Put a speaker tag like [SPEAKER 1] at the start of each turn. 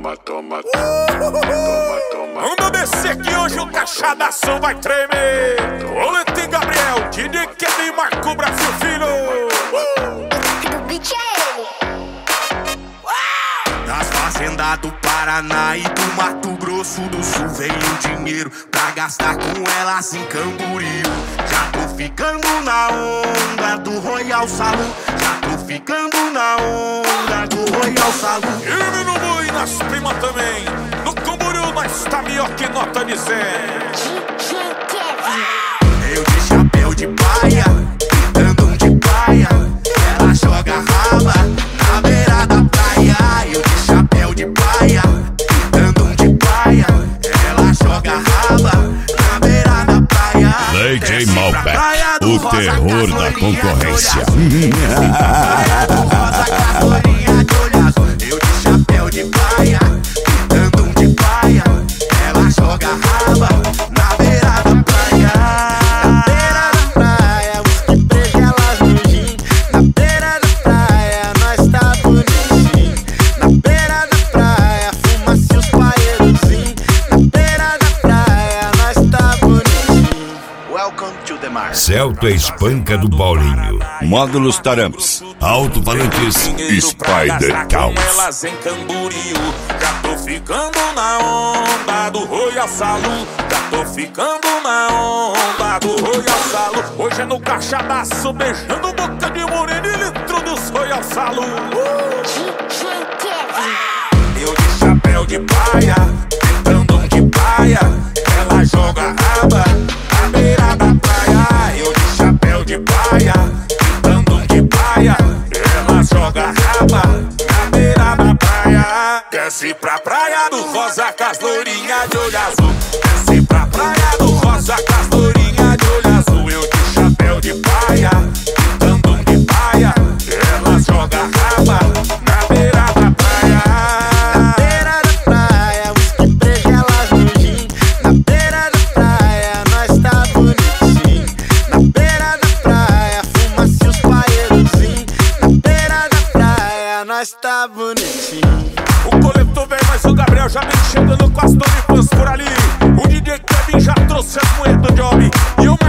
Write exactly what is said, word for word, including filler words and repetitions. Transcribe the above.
[SPEAKER 1] toma, toma, toma, toma.
[SPEAKER 2] Vamos descer que hoje o Cachadação vai tremer. Olete e Gabriel, D J Kevin, Marco Brasil Filho.
[SPEAKER 3] Do beat é ele.
[SPEAKER 4] Das fazendas do Paraná e do Mato Grosso do Sul vem o dinheiro pra gastar com elas em Camboriú. Já tô ficando na onda do Royal Saloon. Já tô ficando na onda do Royal Saloon.
[SPEAKER 2] E no boi nas primas também. No Camboriú nós tá melhor que nota de cem.
[SPEAKER 3] D J Kevin.
[SPEAKER 4] Eu de chapéu de praia, andam de praia. Ela joga raba na beira da praia. Eu de chapéu de praia, andam de praia. Ela joga raba na beira da praia.
[SPEAKER 5] D J Malbec, o terror da concorrência.
[SPEAKER 4] Eu de chapéu de praia, andam de praia. Ela joga raba na beira da praia. Na beira da praia, whisky preto, elas no gin. Na beira da praia, nós tá bonitinho. Na beira da praia, fuma-se os paeirozinhos. Na beira da praia, nós tá bonitinho. Welcome to the mar.
[SPEAKER 5] Celta Espanca do Paulinho. Módulos Tarampes. Alto-falantes Spider Caos.
[SPEAKER 2] Elas em Camboriú. Já tô ficando na onda do Royal Saloon. Já tô ficando na onda do Royal Saloon. Hoje é no Cachadaço, beijando boca de morena e litro dos Royal Saloon.
[SPEAKER 3] D J Kevin.
[SPEAKER 2] Eu de chapéu de praia, andam de praia. Ela joga raba na beira da praia. Eu de chapéu de praia, andam de praia. Ela joga raba na beira da praia. Desce pra praia do Rosa com as lourinhas de olho azul. Desce pra praia do Rosa com as lourinhas de olho azul. Eu de chapéu de praia, andam de praia. Ela joga raba na beira da praia.
[SPEAKER 4] Na beira da praia, whisky preto, elas no gin. Na beira da praia, nós tá bonitinho. Na beira da praia, fuma-se os paeirozinhos. Na beira da praia, nós tá bonitinho.
[SPEAKER 2] O coletor vem, mas o Gabriel já vem chegando com as Tony Fãs por ali. O D J Kevin já trouxe as moedas do job. E o